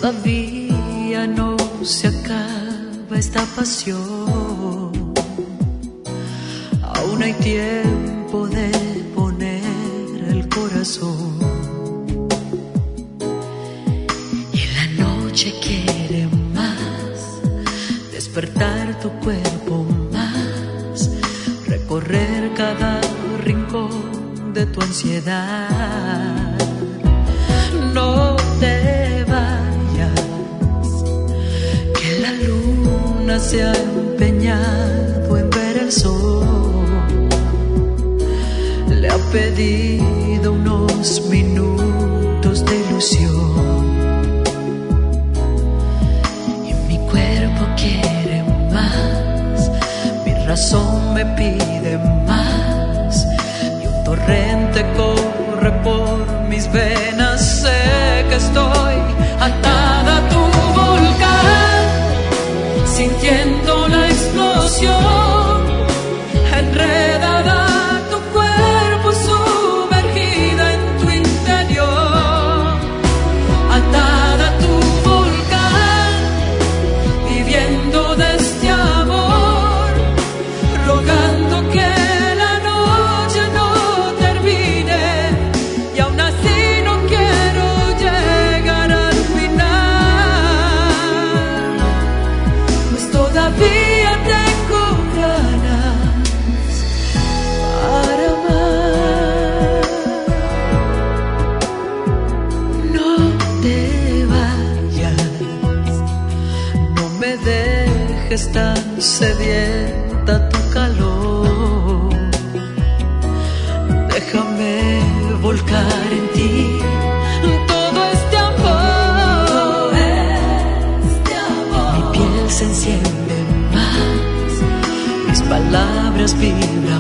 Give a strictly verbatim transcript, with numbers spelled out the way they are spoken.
Todavía no se acaba esta pasión. Aún hay tiempo de poner el corazón. Y la noche quiere más, despertar tu cuerpo más, recorrer cada rincón de tu ansiedad. No te vayas, que la luna se ha empeñado en ver el sol. Le ha pedido unos minutos de ilusión. Y mi cuerpo quiere más, mi razón me pide más. Y un torrente corre por mis venas. Sé que estoy atada a tu volcán, sintiendo la explosión, enredada tu cuerpo, sumergida en tu interior. Atada a tu volcán, viviendo de este amor, rogando que la noche no termine. Y aún así no quiero llegar al final, pues todavía tengo ganas para amar. No te vayas, no me dejes tan sedienta tu calor. Déjame volcar en ti todo este amor. Este amor. Mi piel se enciende más, mis palabras vibran